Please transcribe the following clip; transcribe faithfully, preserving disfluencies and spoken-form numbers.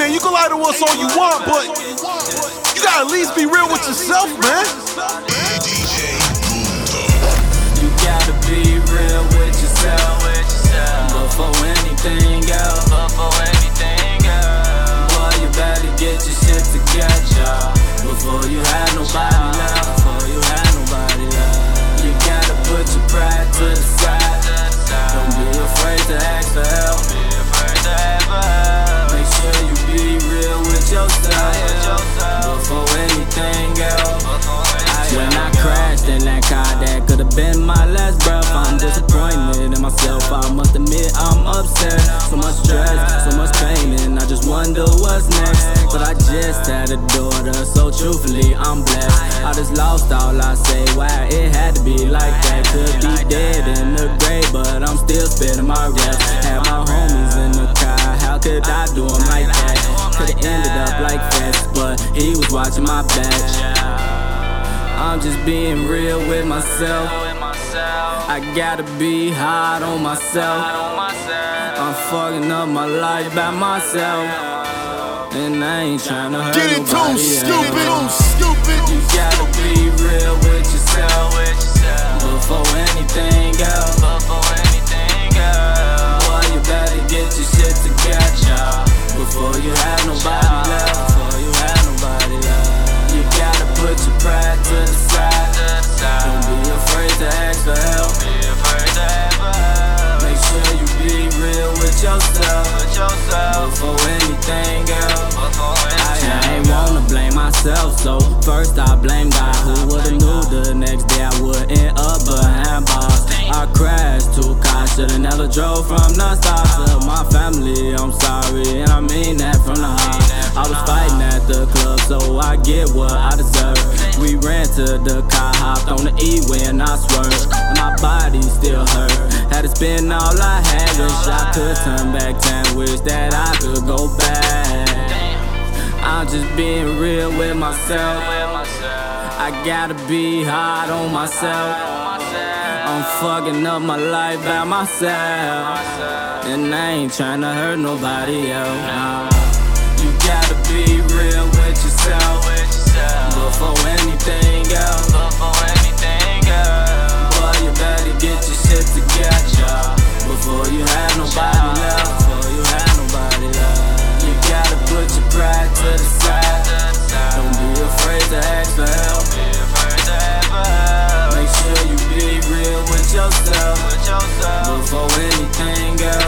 man, you can lie to us all you want, but you gotta at least be real with yourself, man. You gotta be real with yourself before anything else. Before anything else, boy, you better get your shit together before you have nobody left. Before you have nobody left, you gotta put your pride to the side. Don't be afraid to ask for help. Make sure you be real with yourself before anything else. When I crashed in that car, that could've been my last breath. I'm disappointed in myself, I must admit I'm upset. So much stress, so much pain, and I just wonder what's next. But I just had a daughter, so truthfully I'm blessed. I just lost all I say, why it had to be like that. Could be dead in the grave, but I'm still spitting my raps. Had my homies in the car, how could I do them like that? Could've ended up like Fast, but he was watching my back. I'm just being real with myself. I gotta be hard on myself. I'm fucking up my life by myself, and I ain't tryna hurt Get it nobody too stupid, else. stupid. You gotta be real with yourself before anything else. Boy, you better get your shit together before you have nobody left. Before you have nobody left, you gotta put your pride to the side. Don't be afraid to ask for help. Make sure you be real with yourself before anything else. I ain't wanna blame myself, so first I blame God. Who would've knew the next day I would end up behind bars? I crashed two cars, should've never drove from the start. To my family, I'm sorry, and I mean that from the heart. I was fighting at the club, so I get what I deserve. We ran to the car, hopped on the E-way and I swerved, and my body still hurt. Had to spend all I had, wish I could turn back time, wish that I could go back. I'm just being real with myself. I gotta be hard on myself. I'm fucking up my life by myself, and I ain't tryna hurt nobody else. You gotta be real with yourself before anything else. Boy, you better get your shit together before you have nobody left. Before you have nobody left, you gotta put your pride to the side. Don't be afraid to ask for help. Make sure you be real with yourself before anything else.